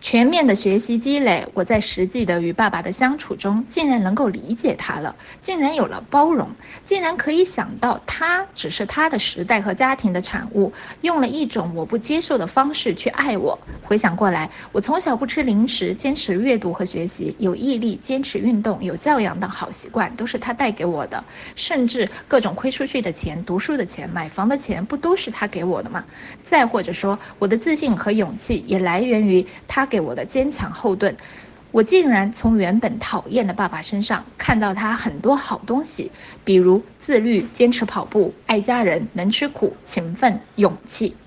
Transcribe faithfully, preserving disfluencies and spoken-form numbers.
全面的学习积累，我在实际的与爸爸的相处中，竟然能够理解他了，竟然有了包容，竟然可以想到他只是他的时代和家庭的产物，用了一种我不接受的方式去爱我。回想过来，我从小不吃零食，坚持阅读和学习，有毅力，坚持运动，有教养等好习惯，都是他带给我的。甚至各种亏出去的钱、读书的钱、买房的钱，不都是他给我的吗？再或者说，我的自信和勇气也来源于他给我的坚强后盾。我竟然从原本讨厌的爸爸身上看到他很多好东西，比如自律、坚持跑步、爱家人、能吃苦、勤奋、勇气。